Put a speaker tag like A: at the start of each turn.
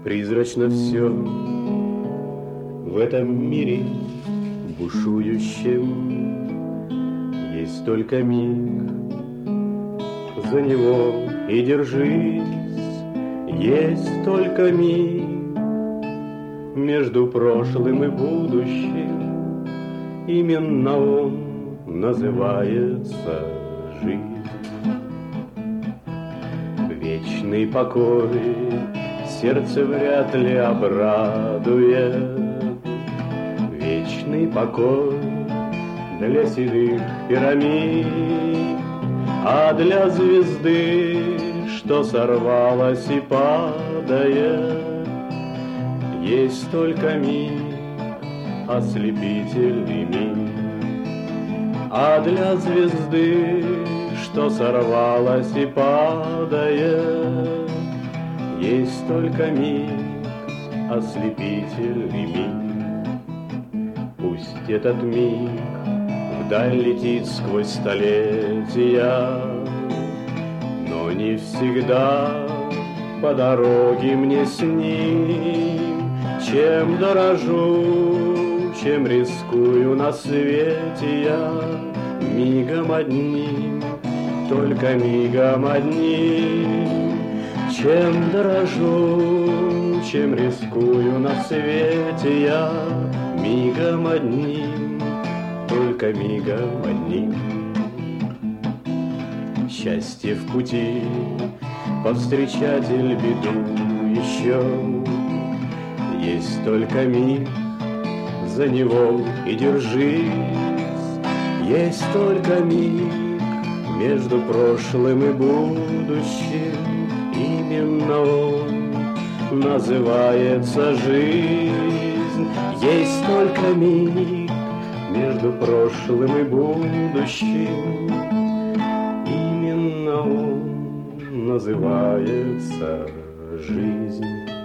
A: Призрачно все в этом мире бушующем. Есть только миг, за него и держись. Есть только миг между прошлым и будущим. Именно он называется жизнь. Вечный покой сердце вряд ли обрадует. Вечный покой для седых пирамид, а для звезды, что сорвалась и падает, есть только миг, ослепительный миг. А для звезды, что сорвалась и падает, есть только миг, ослепительный миг. Пусть этот миг вдаль летит сквозь столетия, но не всегда по дороге мне с ним. Чем дорожу, чем рискую на свете я, мигом одним, только мигом одним. Чем дорожу, чем рискую на свете я, мигом одним, только мигом одним. Счастье в пути, повстречатель беду еще. Есть только миг, за него и держись. Есть только миг между прошлым и будущим. Именно он называется жизнь. Есть только миг между прошлым и будущим. Именно он называется жизнь.